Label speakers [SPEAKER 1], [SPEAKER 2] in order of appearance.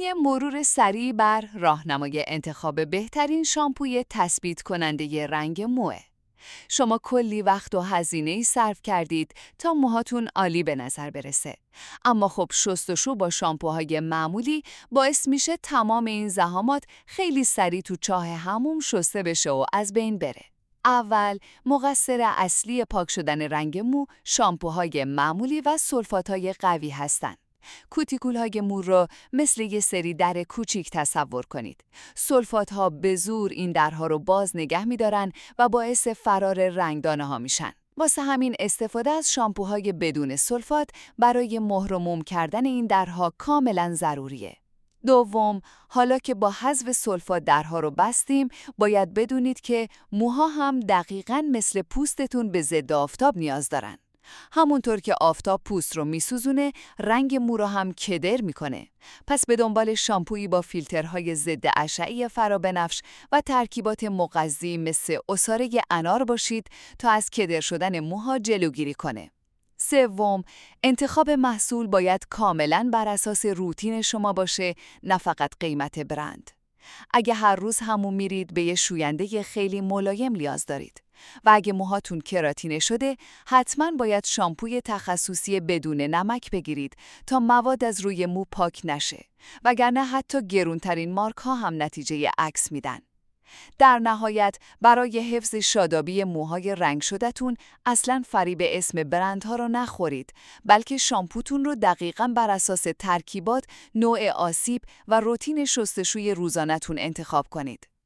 [SPEAKER 1] برای مرور سریع بر راهنمای انتخاب بهترین شامپوی تثبیت کننده رنگ موه. شما کلی وقت و هزینه‌ای صرف کردید تا موهاتون عالی به نظر برسه. اما خب شستشو با شامپوهای معمولی باعث میشه تمام این زحمات خیلی سریع تو چاه حموم شسته بشه و از بین بره. اول، مقصر اصلی پاک شدن رنگ مو شامپوهای معمولی و سلفاتهای قوی هستن. کوتیکول‌های مو رو مثل یه سری در کوچیک تصور کنید. سلفات‌ها به زور این درها رو باز نگه می‌دارن و باعث فرار رنگدانه‌ها میشن. واسه همین استفاده از شامپوهای بدون سلفات برای مهر و موم کردن این درها کاملاً ضروریه. دوم، حالا که با حذف سلفات درها رو بستیم، باید بدونید که موها هم دقیقاً مثل پوستتون به ضد آفتاب نیاز دارن. همونطور که آفتاب پوست رو میسوزونه، رنگ مو رو هم کدر میکنه. پس به دنبال شامپویی با فیلترهای ضد اشعه فرابنفش و ترکیبات مغذی مثل عصاره انار باشید تا از کدر شدن موها جلوگیری کنه. سوم، انتخاب محصول باید کاملاً بر اساس روتین شما باشه، نه فقط قیمت برند. اگه هر روز حموم میرید، به یه شوینده خیلی ملایم نیاز دارید. و اگه موهاتون کراتینه شده، حتماً باید شامپوی تخصصی بدون نمک بگیرید تا مواد از روی مو پاک نشه. وگرنه حتی گرونترین مارک ها هم نتیجه عکس میدن. در نهایت، برای حفظ شادابی موهای رنگ شده‌تون اصلاً فریب اسم برندها رو نخورید، بلکه شامپوتون رو دقیقاً بر اساس ترکیبات، نوع آسیب و روتین شستشوی روزانه‌تون انتخاب کنید.